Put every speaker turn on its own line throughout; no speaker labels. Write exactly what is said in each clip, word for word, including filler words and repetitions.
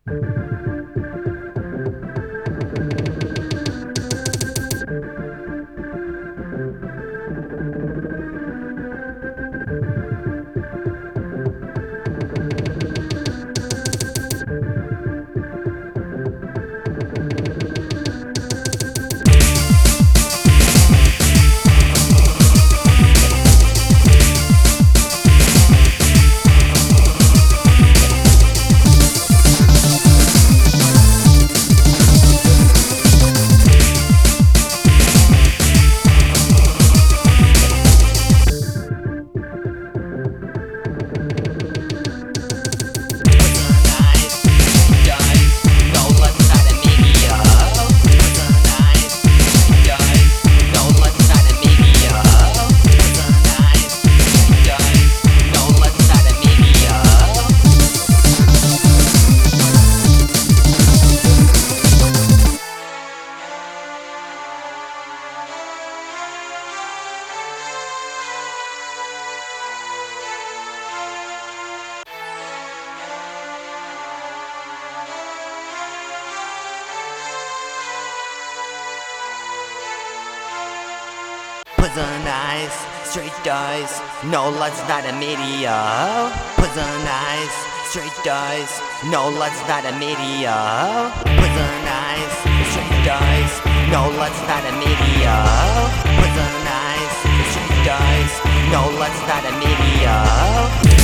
Prison eyes, straight eyes, no let's not a media. Prison eyes, straight eyes, no let's not a media. Prison eyes, straight eyes, no let's not a media. Prison eyes, straight eyes, no let's not a media.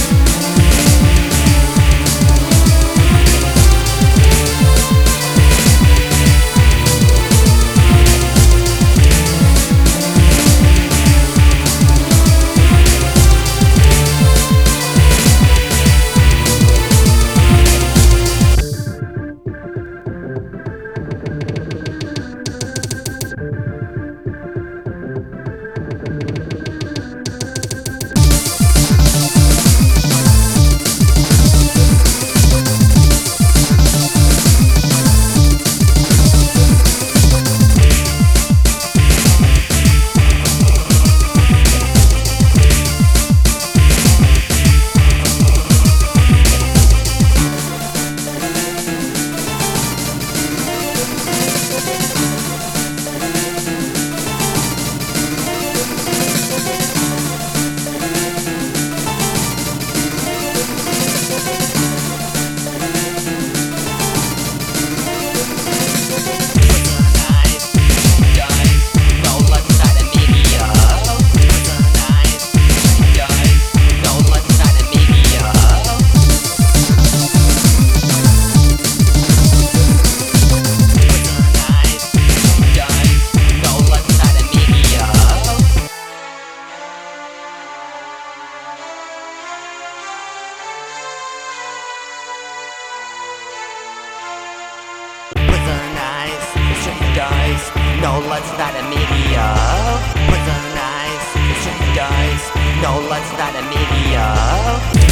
Prison eyes, straight eyes, no let's not a media. Prison eyes, straight eyes, no let's not a media.